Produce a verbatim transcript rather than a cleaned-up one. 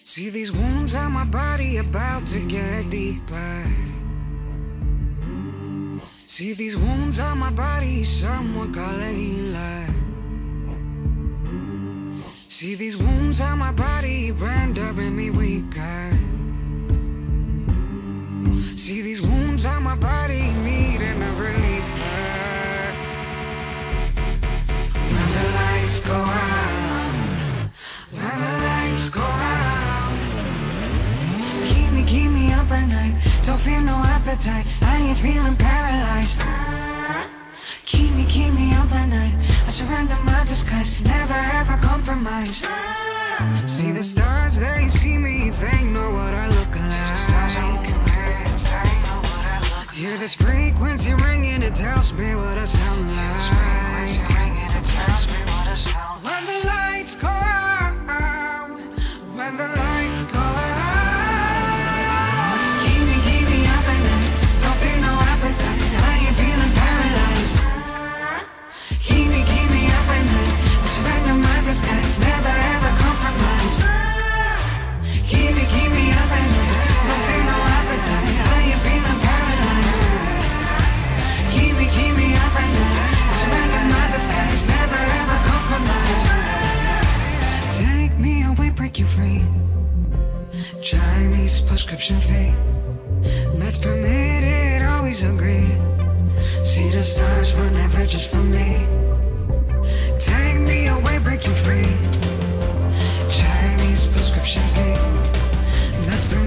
See these wounds on my body about to get deeper. See these wounds on my body, someone call a healer. See these wounds on my body, rendering me weaker. See these wounds on my body, needing a reliever. When the lights go out, when the lights go out, keep me, keep me up at night. Don't feel no appetite, I ain't feeling paralyzed. Keep me, keep me up at night. I surrender my disguise, never ever compromise. See the stars, they see me, they know what I look like. Hear this frequency ringing, it tells me what I sound like. When the lights go out, when the lights go out, keep me, keep me up at night. Don't feel no appetite, I ain't feeling paralyzed. Keep me, keep me up at night. Surrender my disguise, never ever compromise. Keep me, keep me up at night. Don't feel no appetite, I ain't feeling paralyzed. Keep me, keep me up at night. Surrender my disguise, never ever compromise. Take me away, break you free. Chinese prescription fee. Meds permitted, always agreed. See the stars were never just for me. Take me away, break you free. Chinese prescription fee. Meds permitted.